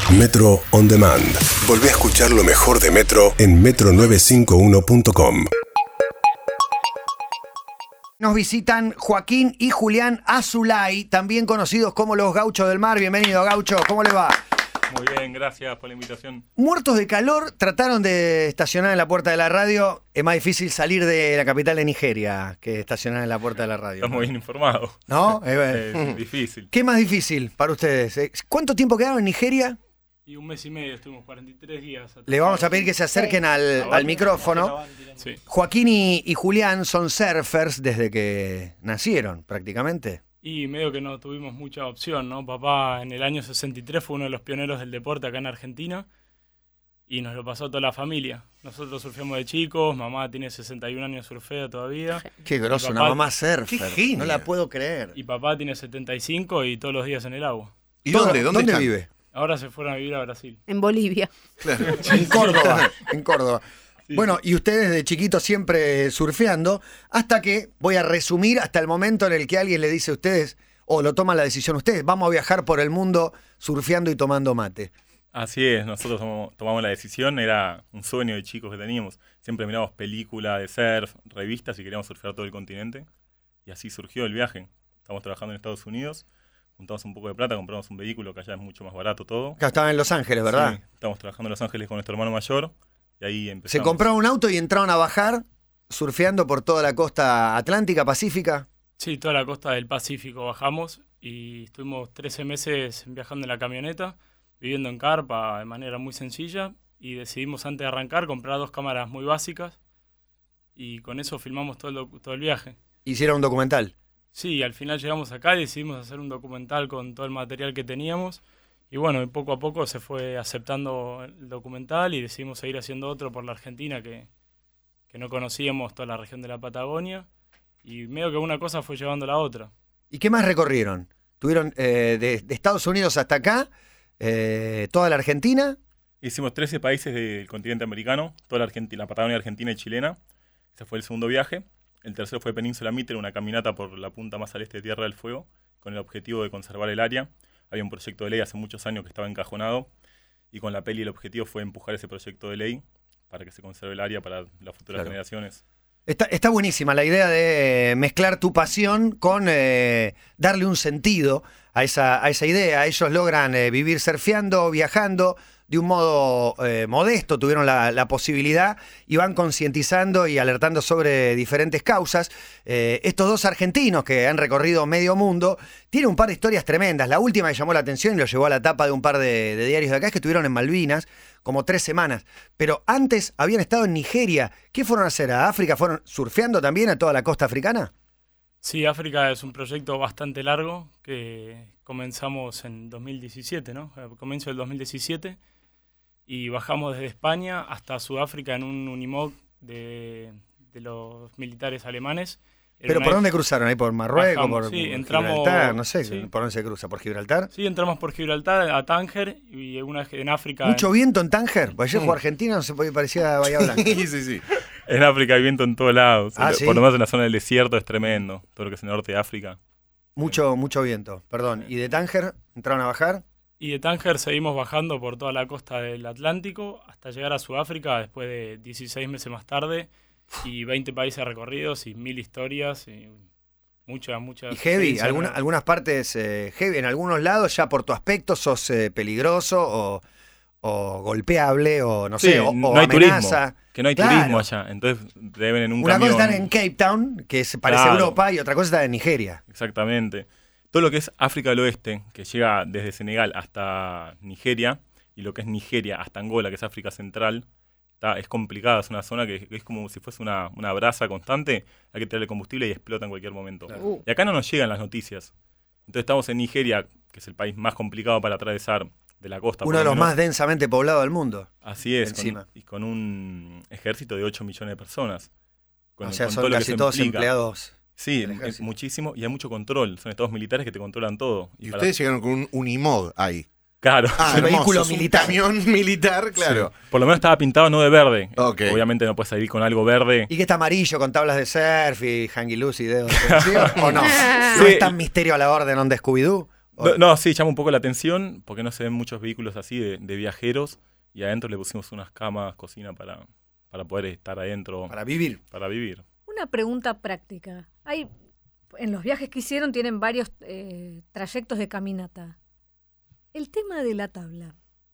Metro On Demand. Volvé a escuchar lo mejor de Metro en metro951.com. Nos visitan Joaquín y Julián Azulay, también conocidos como los Gauchos del Mar. Bienvenido, Gaucho. ¿Cómo le va? Muy bien, gracias por la invitación. Muertos de calor, trataron de estacionar en la puerta de la radio. Es más difícil salir de la capital de Nigeria que estacionar en la puerta de la radio. Estamos bien informados. ¿No? Es difícil. ¿Qué más difícil para ustedes? ¿Cuánto tiempo quedaron en Nigeria? Y 1 mes y medio, estuvimos 43 días. Le vamos a pedir que se acerquen al micrófono. Sí. Joaquín y Julián son surfers desde que nacieron, prácticamente. Y medio que no tuvimos mucha opción, ¿no? Papá en el año 63 fue uno de los pioneros del deporte acá en Argentina y nos lo pasó toda la familia. Nosotros surfeamos de chicos, mamá tiene 61 años, surfea todavía. Qué grosso, papá, una mamá surfer. Qué genia. No la puedo creer. Y papá tiene 75 y todos los días en el agua. ¿Y dónde ¿Dónde están? vive? Ahora se fueron a vivir a Brasil. En Bolivia. Claro. En Córdoba. En Córdoba. Sí. Bueno, y ustedes de chiquitos siempre surfeando, hasta que, voy a resumir, hasta el momento en el que alguien le dice a ustedes, o lo toman la decisión ustedes, vamos a viajar por el mundo surfeando y tomando mate. Así es, nosotros tomamos la decisión, era un sueño de chicos que teníamos. Siempre mirábamos películas de surf, revistas y queríamos surfear todo el continente. Y así surgió el viaje. Estamos trabajando en Estados Unidos, juntamos un poco de plata, compramos un vehículo que allá es mucho más barato todo. Acá estaban en Los Ángeles, ¿verdad? Sí, estamos trabajando en Los Ángeles con nuestro hermano mayor y ahí empezamos. Se compraron un auto y entraron a bajar surfeando por toda la costa atlántica, pacífica. Sí, toda la costa del Pacífico bajamos y estuvimos 13 meses viajando en la camioneta, viviendo en carpa de manera muy sencilla y decidimos antes de arrancar comprar 2 cámaras muy básicas y con eso filmamos todo el viaje. Hicieron un documental. Sí, al final llegamos acá y decidimos hacer un documental con todo el material que teníamos y bueno, poco a poco se fue aceptando el documental y decidimos seguir haciendo otro por la Argentina que no conocíamos toda la región de la Patagonia y medio que una cosa fue llevando a la otra. ¿Y qué más recorrieron? ¿Tuvieron de Estados Unidos hasta acá, toda la Argentina? Hicimos 13 países del continente americano, toda la Argentina, la Patagonia argentina y chilena. Ese fue el segundo viaje. El tercero fue Península Mitre, una caminata por la punta más al este de Tierra del Fuego, con el objetivo de conservar el área. Había un proyecto de ley hace muchos años que estaba encajonado, y con la peli el objetivo fue empujar ese proyecto de ley para que se conserve el área para las futuras generaciones. Está buenísima la idea de mezclar tu pasión con darle un sentido a esa idea. Ellos logran vivir surfeando, viajando de un modo modesto, tuvieron la posibilidad y van concientizando y alertando sobre diferentes causas. Estos dos argentinos que han recorrido medio mundo tienen un par de historias tremendas. La última que llamó la atención y lo llevó a la tapa de un par de diarios de acá es que estuvieron en Malvinas como 3 semanas. Pero antes habían estado en Nigeria. ¿Qué fueron a hacer? ¿A África? ¿Fueron surfeando también a toda la costa africana? Sí, África es un proyecto bastante largo que comenzamos en 2017, ¿no? A comienzo del 2017 y bajamos desde España hasta Sudáfrica en un Unimog de los militares alemanes. ¿Pero por dónde cruzaron? ¿Ahí por Marruecos? Bajamos, ¿Por sí, entramos, Gibraltar? No sé, sí. ¿Por dónde se cruza? ¿Por Gibraltar? Sí, entramos por Gibraltar a Tánger y una vez en África... ¿Mucho viento en Tánger? Pues ayer jugó Argentina, no se parecía a Bahía Blanca. Sí. En África hay viento en todos lados. ¿Sí? Por lo menos en la zona del desierto es tremendo. Todo lo que es el norte de África. Mucho viento, perdón. ¿Y de Tánger entraron a bajar? Y de Tánger seguimos bajando por toda la costa del Atlántico hasta llegar a Sudáfrica después de 16 meses más tarde y 20 países recorridos y 1000 historias y muchas... ¿Y heavy? Sí, ¿Algunas partes heavy? En algunos lados ya por tu aspecto sos peligroso o golpeable o no sé, o no hay amenaza. turismo, que no hay Claro. turismo allá. Entonces deben en un Una camión. cosa es estar en Cape Town, que parece Claro. Europa, y otra cosa es estar en Nigeria. Exactamente. Todo lo que es África del Oeste, que llega desde Senegal hasta Nigeria, y lo que es Nigeria hasta Angola, que es África Central, es complicada. Es una zona que es como si fuese una brasa constante. Hay que tirarle combustible y explota en cualquier momento. Claro. Y acá no nos llegan las noticias. Entonces estamos en Nigeria, que es el país más complicado para atravesar de la costa. Uno por de lo los menos. más densamente poblados del mundo. Así es, encima. y con un ejército de 8 millones de personas. O sea, con son todo lo que casi eso todos implica. empleados. Sí, del ejército. muchísimo, y hay mucho control. Son estados militares que te controlan todo. Y para- ustedes llegaron con un Unimog ahí. Claro. Un hermoso, vehículo es un militar. camión militar, claro. Sí. Por lo menos estaba pintado no de verde. Ok. Obviamente no puedes salir con algo verde. ¿Y que está amarillo con tablas de surf y hangui loose y dedos? ¿Sí o no? ¿No Sí. es tan misterio a la orden on de Scooby-Doo? No, sí, llama un poco la atención porque no se ven muchos vehículos así de viajeros y adentro le pusimos unas camas, cocina para poder estar adentro. Para vivir. Para vivir. Una pregunta práctica. En los viajes que hicieron tienen varios trayectos de caminata. El tema de la tabla.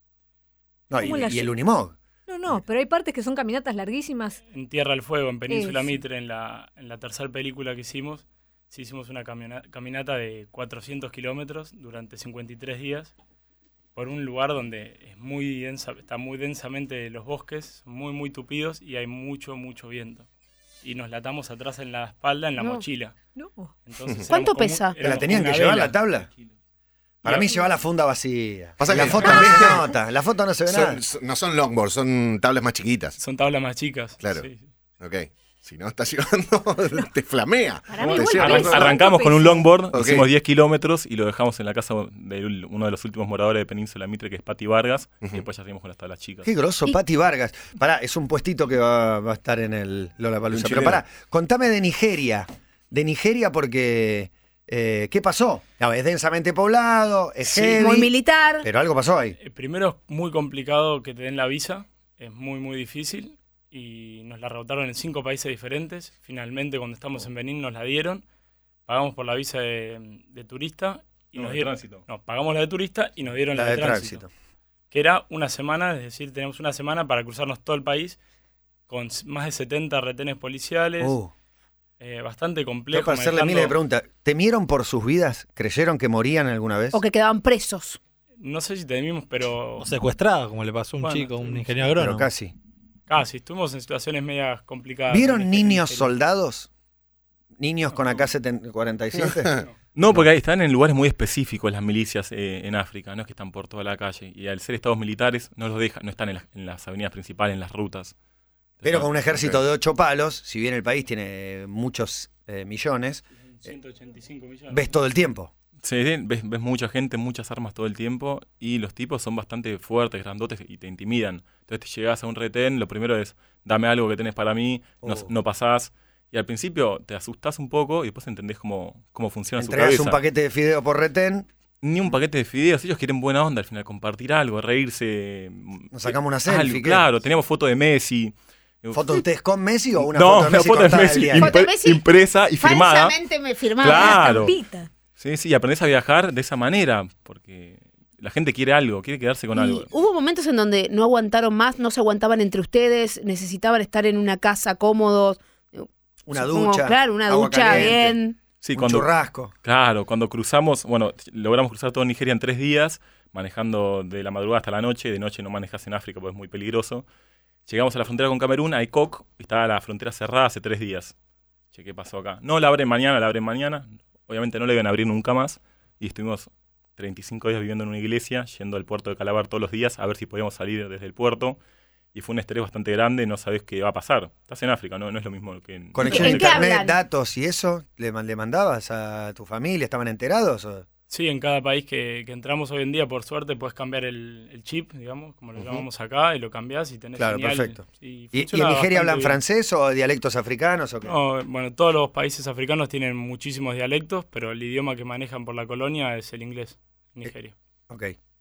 No, y el Unimog. No, pero hay partes que son caminatas larguísimas. En Tierra del Fuego, en Península Eso. Mitre, en la tercera película que hicimos, sí hicimos una caminata de 400 kilómetros durante 53 días por un lugar donde es muy densa, está muy densamente los bosques, muy, muy tupidos y hay mucho, mucho viento. Y nos latamos atrás en la espalda, en la mochila. No. Entonces, ¿Cuánto éramos pesa? ¿Te la tenían que llevar la tabla? Para mí lleva la funda vacía. Pasa En la que- foto no se nota. En la foto no se ve nada. No son longboards, son tablas más chiquitas. Son tablas más chicas. Claro. Sí. Ok. Si no estás llevando, te flamea. Para mí Te igual lleva- pesa. Arrancamos con un longboard, Ok. hicimos 10 kilómetros y lo dejamos en la casa de uno de los últimos moradores de Península Mitre, que es Pati Vargas, y después ya seguimos con las tablas chicas. Qué grosso, Pati Vargas. Pará, es un puestito que va a estar en el Lollapalooza. Un Pero chileno. pará, contame de Nigeria. De Nigeria porque... ¿qué pasó? No, es densamente poblado, es heavy, Muy militar. pero algo pasó ahí. Primero es muy complicado que te den la visa, es muy, muy difícil. Y nos la rebotaron en 5 países diferentes. Finalmente, cuando estamos en Benín, nos la dieron. Pagamos por la visa de turista. Y No, nos de dieron, tránsito. No, pagamos la de turista y nos dieron La la de de tránsito. Que era una semana, es decir, tenemos una semana para cruzarnos todo el país con más de 70 retenes policiales. Bastante Yo complejo. para hacerle manejando- miles de preguntas. ¿Temieron por sus vidas? ¿Creyeron que morían alguna vez? O que quedaban presos. No sé si temimos, pero O secuestrado, como le pasó a un Bueno, chico, un sí, ingeniero Pero agrónomo. casi. casi. Estuvimos en situaciones medias complicadas. ¿Vieron en niños Nigeria. soldados? ¿Niños con AK-47? No, porque ahí están en lugares muy específicos las milicias en África, no es que están por toda la calle. Y al ser estados militares no los dejan, no están en las avenidas principales, en las rutas. Pero con un ejército de 8 palos, si bien el país tiene muchos millones, 185 millones. ves todo el tiempo. Sí, ves mucha gente, muchas armas todo el tiempo y los tipos son bastante fuertes, grandotes y te intimidan. Entonces te llegás a un retén, lo primero es, dame algo que tenés para mí, no pasás. Y al principio te asustás un poco y después entendés cómo funciona su Entregás cabeza. un paquete de fideo por retén, Ni un paquete de fideos, ellos quieren buena onda al final, compartir algo, reírse. nos sacamos una selfie. Algo, ¿qué? claro, teníamos foto de Messi. ¿Foto de ustedes con Messi o una No, foto de una Messi foto con de tal Messi diario? Foto de Messi impresa y firmada. Falsamente me firmaba. Claro. Estampita. Sí, sí, y aprendés a viajar de esa manera, porque la gente quiere algo, quiere quedarse con algo. Y hubo momentos en donde no aguantaron más, no se aguantaban entre ustedes, necesitaban estar en una casa cómodos. Una Supongo, ducha. Claro, una agua ducha caliente, bien. Sí, un cuando, churrasco. claro, cuando cruzamos, bueno, logramos cruzar todo Nigeria en 3 días, manejando de la madrugada hasta la noche. De noche no manejas en África porque es muy peligroso. Llegamos a la frontera con Camerún, a Ekok, y estaba la frontera cerrada hace 3 días. Che, ¿qué pasó acá? No, la abren mañana, la abren mañana. Obviamente no la iban a abrir nunca más. Y estuvimos 35 días viviendo en una iglesia, yendo al puerto de Calabar todos los días a ver si podíamos salir desde el puerto. Y fue un estrés bastante grande, no sabés qué va a pasar. Estás en África, no es lo mismo que en... Conexión a ¿En qué internet, hablan? datos y eso, ¿le mandabas a tu familia? ¿Estaban enterados? ¿O? Sí, en cada país que entramos hoy en día, por suerte, puedes cambiar el chip, digamos, como lo llamamos acá, y lo cambiás y tenés Claro, señal. perfecto. Y ¿Y funciona en Nigeria hablan bastante bien. francés o dialectos africanos o qué? No, bueno, todos los países africanos tienen muchísimos dialectos, pero el idioma que manejan por la colonia es el inglés, en Nigeria. Ok.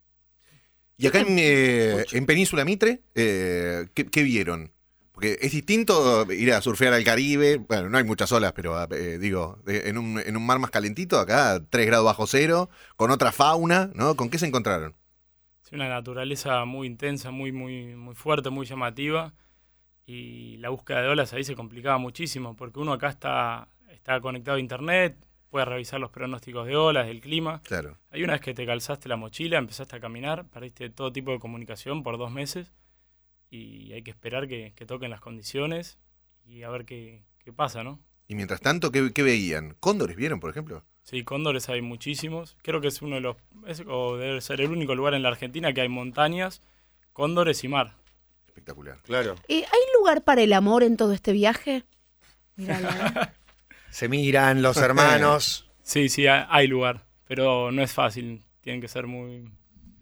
Y acá en Península Mitre, ¿qué vieron? Porque es distinto ir a surfear al Caribe. Bueno, no hay muchas olas, pero digo, en un mar más calentito, acá 3 grados bajo cero, con otra fauna, ¿no? ¿Con qué se encontraron? Es una naturaleza muy intensa, muy, muy, muy fuerte, muy llamativa. Y la búsqueda de olas ahí se complicaba muchísimo, porque uno acá está conectado a internet, puede revisar los pronósticos de olas, del clima. Claro. Hay una vez que te calzaste la mochila, empezaste a caminar, perdiste todo tipo de comunicación por 2 meses y hay que esperar que toquen las condiciones y a ver qué pasa, ¿no? Y mientras tanto, ¿qué veían? ¿Cóndores vieron, por ejemplo? Sí, cóndores hay muchísimos. Creo que es uno de los, o debe ser el único lugar en la Argentina que hay montañas, cóndores y mar. Espectacular. Claro. ¿Hay lugar para el amor en todo este viaje? Mírala. Se miran los hermanos. Sí, hay lugar, pero no es fácil. Tienen que ser muy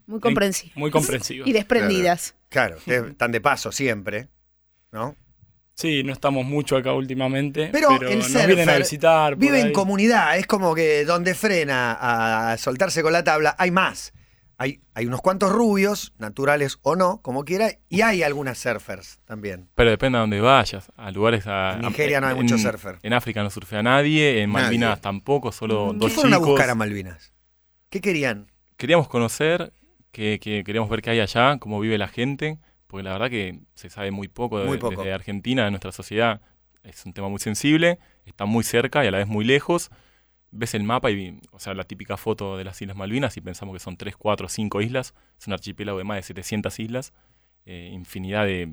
Muy comprensivos. comprensivos. Y desprendidas. Claro, están de paso siempre, ¿no? Sí, no estamos mucho acá últimamente, Pero el nos vienen a surfer visitar. por vive en ahí. comunidad, es como que donde frena a soltarse con la tabla, hay más. Hay unos cuantos rubios, naturales o no, como quiera, y hay algunas surfers también. Pero depende a dónde vayas. A lugares. En Nigeria no hay mucho surfer. En África no surfea nadie. En Nadie. Malvinas tampoco, solo ¿Qué dos fueron a chicos. buscar a Malvinas? ¿Qué querían? Queríamos conocer, que queríamos ver qué hay allá, cómo vive la gente, porque la verdad que se sabe muy poco, Muy poco. desde Argentina, de nuestra sociedad. Es un tema muy sensible, está muy cerca y a la vez muy lejos. Ves el mapa y, o sea, la típica foto de las Islas Malvinas y pensamos que son 3, 4, 5 islas. Es un archipiélago de más de 700 islas, infinidad de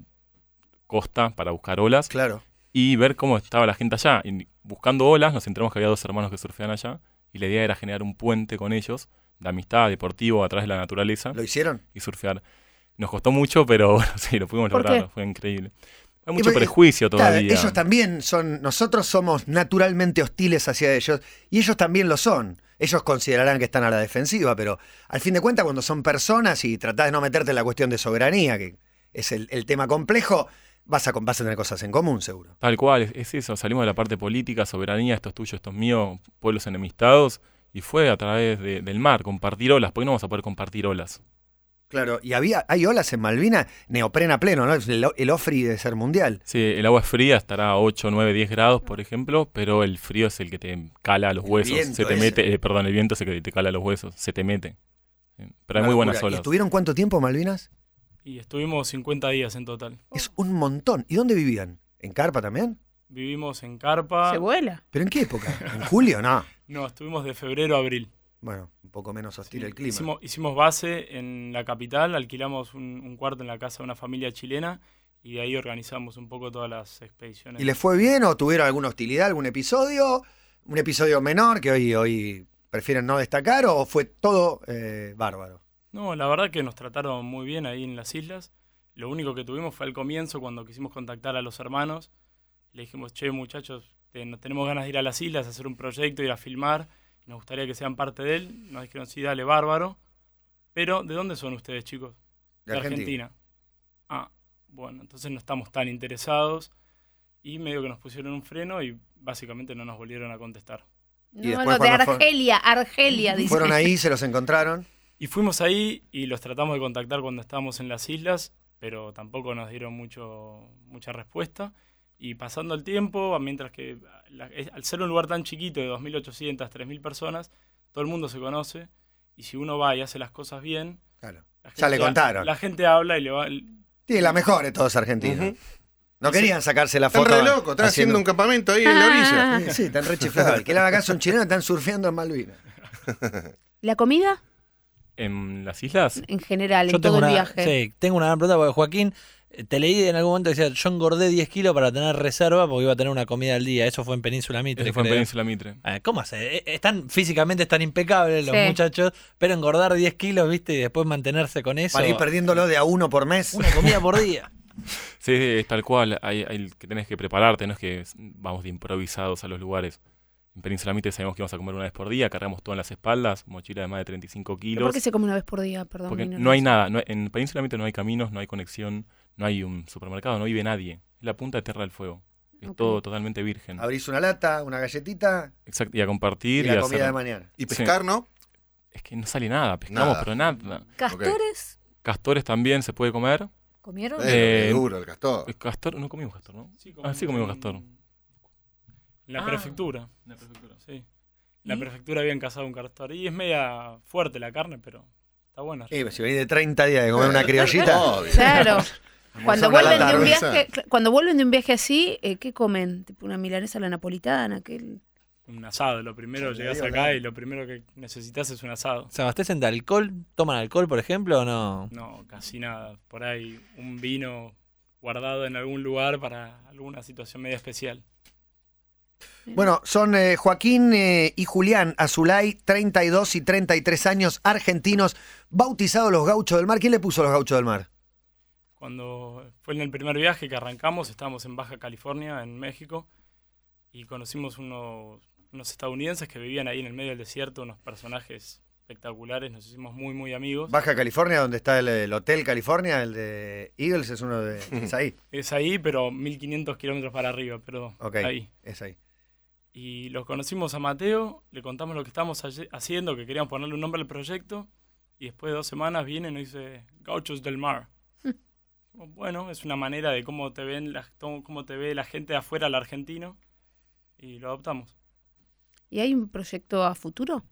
costa para buscar olas Claro. y ver cómo estaba la gente allá. Y buscando olas nos enteramos que había 2 hermanos que surfean allá y la idea era generar un puente con ellos, de amistad, deportivo, a través de la naturaleza ¿Lo hicieron? y surfear. Nos costó mucho, pero bueno, sí, lo pudimos ¿Por lograr, qué? fue increíble. Hay Y mucho porque, prejuicio claro, todavía. ellos también son, nosotros somos naturalmente hostiles hacia ellos y ellos también lo son. Ellos considerarán que están a la defensiva, pero al fin de cuentas cuando son personas y tratás de no meterte en la cuestión de soberanía, que es el tema complejo, vas a tener cosas en común seguro. Tal cual, es eso. Salimos de la parte política, soberanía, esto es tuyo, esto es mío, pueblos enemistados, y fue a través del mar, compartir olas. ¿Por qué no vamos a poder compartir olas? Claro, y hay olas en Malvinas, neoprena pleno, ¿no? El OFRI debe ser mundial. Sí, el agua es fría, estará a 8, 9, 10 grados, por ejemplo, pero el frío es el que te cala los huesos. viento Se te ese. mete, perdón, el viento es el que te cala los huesos, se te mete. Sí, pero hay Una muy buenas locura. ¿Y olas. estuvieron cuánto tiempo en Malvinas? Y estuvimos 50 días en total. Es un montón. ¿Y dónde vivían? ¿En carpa también? Vivimos en carpa. Se vuela. ¿Pero en qué época? ¿En julio? No. No, estuvimos de febrero a abril. Bueno, un poco menos hostil Sí, el clima. Hicimos base en la capital, alquilamos un cuarto en la casa de una familia chilena y de ahí organizamos un poco todas las expediciones. ¿Y les fue bien o tuvieron alguna hostilidad, algún episodio? ¿Un episodio menor que hoy prefieren no destacar o fue todo bárbaro? No, la verdad que nos trataron muy bien ahí en las islas. Lo único que tuvimos fue al comienzo, cuando quisimos contactar a los hermanos. Le dijimos, che, muchachos, tenemos ganas de ir a las islas, hacer un proyecto, ir a filmar. Nos gustaría que sean parte de él. Nos dijeron, sí, dale, bárbaro. Pero, ¿de dónde son ustedes, chicos? De Argentina. Ah, bueno, entonces no estamos tan interesados. Y medio que nos pusieron un freno y básicamente no nos volvieron a contestar. Y No, después no, de cuando Argelia, dice. Fueron ahí, se los encontraron. Y fuimos ahí y los tratamos de contactar cuando estábamos en las islas, pero tampoco nos dieron mucha respuesta. Y pasando el tiempo, mientras que al ser un lugar tan chiquito de 2.800, 3.000 personas, todo el mundo se conoce. Y si uno va y hace las cosas bien, Claro. la Ya le contaron. La gente habla y le va... Sí, la mejor de todos argentinos. Ujú. No querían sacarse la Están foto. re locos, están haciendo un campamento ahí en la orilla. Sí, sí, están re chiflados. Que la vaca son chilenos, están surfeando en Malvinas. ¿La comida? En las islas, En general, Yo en todo tengo el una, viaje. sí, tengo una gran pregunta porque Joaquín, te leí en algún momento que decía, yo engordé 10 kilos para tener reserva porque iba a tener una comida al día. Eso fue en Península Mitre. eso fue en creo. Península Mitre. ¿Cómo hace? Físicamente están impecables los Sí. muchachos, pero engordar 10 kilos, ¿viste? Y después mantenerse con eso. Para ir perdiéndolo de a uno por mes. Una comida por día. Sí, es tal cual, hay que tenés que prepararte, no es que vamos de improvisados a los lugares. En Península Mitre sabemos que íbamos a comer una vez por día, cargamos todo en las espaldas, mochila de más de 35 ¿Pero kilos. por qué se come una vez por día? Perdón. Porque mi no hay ignorancia. nada, en Península Mitre no hay caminos, no hay conexión, no hay un supermercado, no vive nadie. Es la punta de Tierra del Fuego. Es Ok. todo totalmente virgen. Abrís una lata, una galletita Exacto, y a y compartir y, la a comida hacer- de mañana. Y pescar, ¿no? Es que no sale nada, pescamos, Nada. pero nada. ¿Castores? Castores también se puede comer. ¿Comieron? Qué duro el castor. El castor, no comimos castor, ¿no? Sí, Sí comimos castor. En la Ah. prefectura. La prefectura. Sí. En la prefectura habían cazado un castor. Y es media fuerte la carne, pero está buena. Si venís de 30 días de comer una criollita, Obvio. Claro. Cuando una vuelven, lata de un de viaje, cuando vuelven de un viaje así, ¿qué comen? ¿Tipo una milanesa a la napolitana? Un asado. Lo primero, Sí, llegás digo, acá claro. y lo primero que necesitas es un asado. ¿Se abastecen de alcohol? ¿Toman alcohol, por ejemplo, o no? No, casi nada. Por ahí un vino guardado en algún lugar para alguna situación media especial. Bueno, son Joaquín y Julián Azulay, 32 y 33 años, argentinos, bautizados los Gauchos del Mar. ¿Quién le puso los Gauchos del Mar? Cuando fue en el primer viaje que arrancamos, estábamos en Baja California, en México, y conocimos unos estadounidenses que vivían ahí en el medio del desierto, unos personajes espectaculares, nos hicimos muy, muy amigos. Baja California, donde está el Hotel California, el de Eagles, es uno de... Es ahí. Es ahí, pero 1500 kilómetros para arriba, pero Ok, ahí. es ahí. Y los conocimos a Mateo, le contamos lo que estábamos haciendo, que queríamos ponerle un nombre al proyecto, y después de 2 semanas viene y nos dice Gauchos del Mar. Bueno, es una manera de cómo te ve la gente de afuera al argentino, y lo adoptamos. ¿Y hay un proyecto a futuro?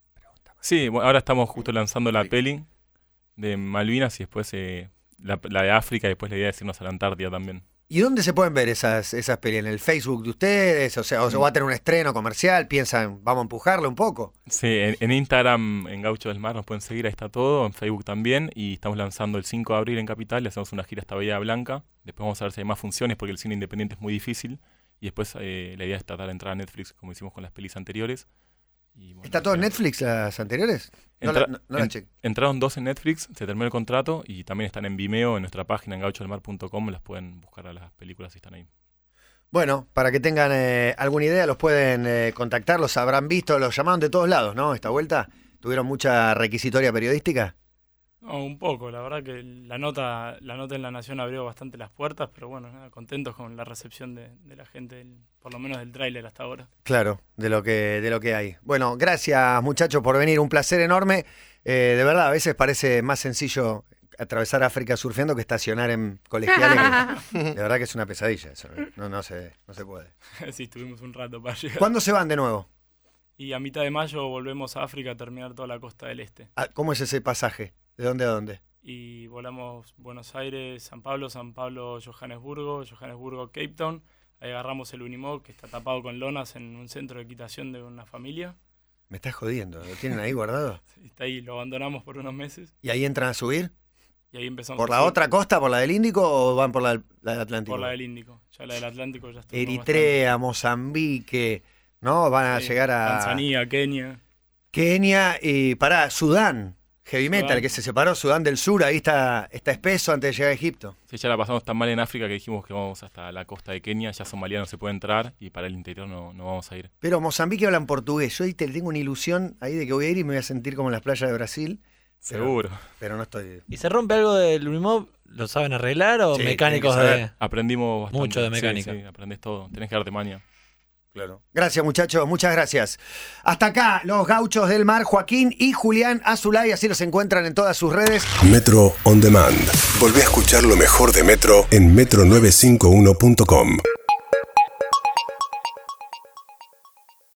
Sí, bueno, ahora estamos justo lanzando la peli de Malvinas y después la de África y después la idea es irnos a la Antártida también. ¿Y dónde se pueden ver esas pelis? ¿En el Facebook de ustedes? O sea, ¿o va a tener un estreno comercial? ¿Piensan, vamos a empujarlo un poco? Sí, en Instagram, en Gaucho del Mar nos pueden seguir, ahí está todo, en Facebook también, y estamos lanzando el 5 de abril en Capital, le hacemos una gira hasta Bahía Blanca, después vamos a ver si hay más funciones porque el cine independiente es muy difícil, y después la idea es tratar de entrar a Netflix como hicimos con las pelis anteriores. Y bueno, ¿Está todo en Netflix las anteriores? No la chequé. Entraron 2 en Netflix, se terminó el contrato y también están en Vimeo, en nuestra página en gauchodelmar.com, las pueden buscar a las películas si están ahí. Bueno, para que tengan alguna idea, los pueden contactar, los habrán visto, los llamaron de todos lados, ¿no? Esta vuelta, ¿tuvieron mucha requisitoria periodística? No, un poco, la verdad que la nota en La Nación abrió bastante las puertas, pero bueno, nada, contentos con la recepción de la gente, por lo menos del tráiler hasta ahora. Claro, de lo que hay. Bueno, gracias muchachos por venir, un placer enorme. De verdad, a veces parece más sencillo atravesar África surfeando que estacionar en colegiales. De verdad que es una pesadilla eso, no se puede. Sí, estuvimos un rato para llegar. ¿Cuándo se van de nuevo? Y a mitad de mayo volvemos a África a terminar toda la costa del este. ¿Cómo es ese pasaje? ¿De dónde a dónde? Y volamos Buenos Aires, San Pablo, Johannesburgo, Cape Town. Ahí agarramos el Unimog, que está tapado con lonas en un centro de equitación de una familia. Me estás jodiendo, ¿lo tienen ahí guardado? Está ahí, lo abandonamos por unos meses. ¿Y ahí entran a subir? Y ahí empezamos ¿Por a la subir. otra costa, por la del Índico o van por la del Atlántico? Por la del Índico. Ya la del Atlántico ya está. Eritrea, Mozambique, ¿no? Van a llegar a... Tanzania, Kenia y Sudán. Heavy metal, Sudán. que se separó, Sudán del Sur, ahí está espeso antes de llegar a Egipto. Sí, ya la pasamos tan mal en África que dijimos que vamos hasta la costa de Kenia, ya Somalia no se puede entrar y para el interior no vamos a ir. Pero Mozambique hablan portugués, yo ahí tengo una ilusión ahí de que voy a ir y me voy a sentir como en las playas de Brasil. Seguro. Pero no estoy... ¿Y se rompe algo del Unimog? ¿Lo saben arreglar o Sí, mecánicos tienen que de...? Aprendimos bastante. Mucho de mecánica. Sí, aprendés todo, tenés que darte maña. Claro. Gracias muchachos, muchas gracias. Hasta acá los Gauchos del Mar, Joaquín y Julián Azulay, así los encuentran en todas sus redes. Metro On Demand. Volvé a escuchar lo mejor de Metro en metro951.com.